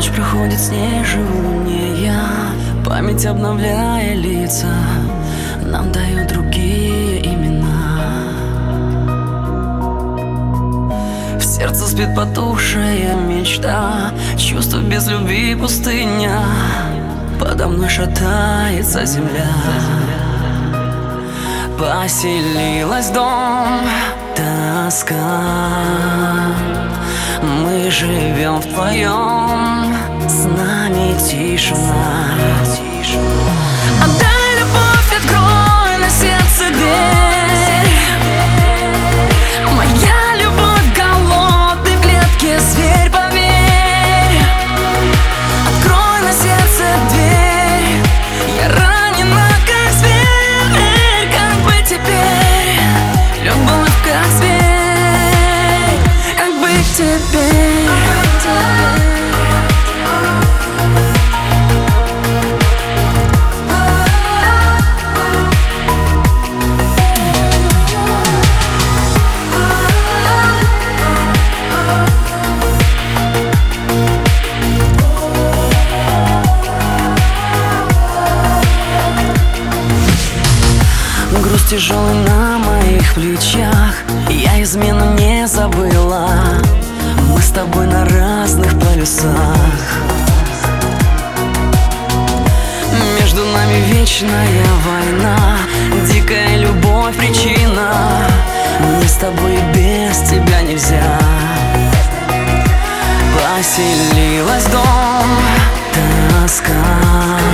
Ночь проходит, с ней живу не я. Память, обновляя лица, нам дают другие имена. В сердце спит потухшая мечта, чувство без любви пустыня. Подо мной шатается земля. Поселилась дом, тоска. Мы живем вдвоем, с нами тишина. Отдай любовь, открой на сердце дверь. Моя любовь, голодный в клетке зверь, поверь. Открой на сердце дверь. Я ранена, как зверь. Как быть теперь? Любовь, как зверь. Как быть теперь? Груз тяжелый на моих плечах, я измену не забыла. Мы с тобой на разных полюсах. Между нами вечная война, дикая любовь причина. Мне с тобой без тебя нельзя. Поселилась дом, тоска.